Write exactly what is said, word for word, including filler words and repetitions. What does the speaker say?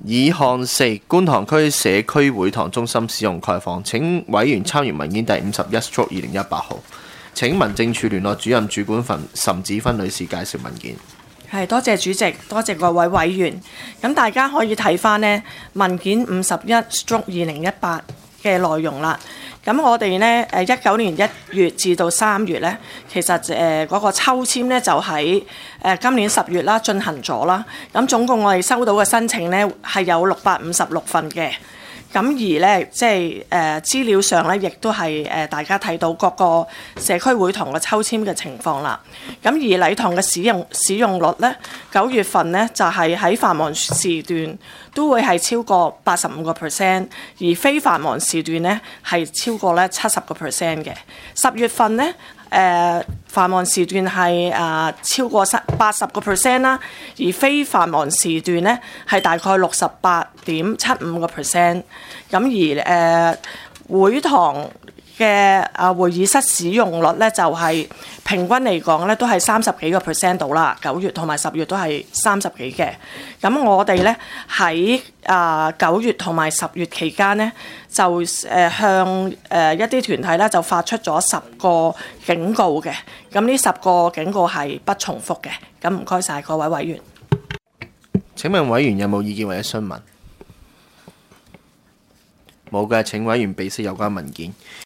議項四，觀塘區社區會堂中心使用概況，請委員參閱文件第五十一 stroke 二零一八號。請民政處聯絡主任主管岑子芬女士介紹文件。 係，多謝主席，多謝各位委員。咁大家可以睇翻呢文件五十一 stroke 二零一八嘅內容啦。咁我哋呢，誒一九年一月至到三月呢，其實誒嗰個抽籤呢，就喺誒今年十月啦進行咗啦。咁總共我哋收到嘅申請呢，係有六百五十六份嘅。咁而咧，即係誒資料上咧，亦都係誒大家睇到各個社區會堂嘅抽籤嘅情況啦。咁而禮堂嘅使用使用率咧，九月份咧就係喺繁忙時段都會係超過八十五個 percent， 而非繁忙時段咧係超過咧七十個 percent 嘅。十月份咧。誒、呃、繁忙時段係誒、呃、超過八十個 percent 啦，而非繁忙時段咧係大概六十八點七五個 percent。咁而誒、呃、會堂嘅啊會議室使用率咧就係、是、平均嚟講咧都係三十幾個 percent 到啦，九月同埋十月都係三十幾嘅。咁我哋咧喺啊九月同埋十月期間咧就誒、呃、向誒、呃、一啲團體咧就發出咗十個警告嘅。咁呢十個警告係不重複嘅。咁唔該晒各位委員。 請問委員有冇意見或者詢問？冇嘅，請委員備悉有關文件。